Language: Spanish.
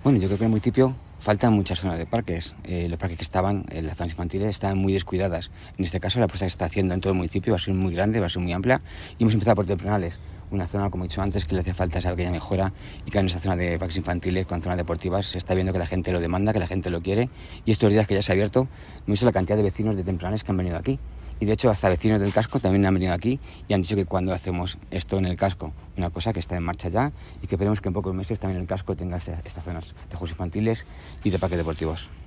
Bueno, yo creo que en el municipio faltan muchas zonas de parques. Los parques que estaban en las zonas infantiles estaban muy descuidadas. En este caso, la apuesta que se está haciendo en todo el municipio va a ser muy grande, va a ser muy amplia. Y hemos empezado por Tempranales, una zona, como he dicho antes, que le hace falta esa pequeña mejora y que en esta zona de parques infantiles, con zonas deportivas, se está viendo que la gente lo demanda, que la gente lo quiere. Y estos días que ya se ha abierto, hemos visto la cantidad de vecinos de Tempranales que han venido aquí. Y de hecho hasta vecinos del casco también han venido aquí y han dicho que cuando hacemos esto en el casco, una cosa que está en marcha ya y que esperemos que en pocos meses también el casco tenga estas zonas de juegos infantiles y de parques deportivos.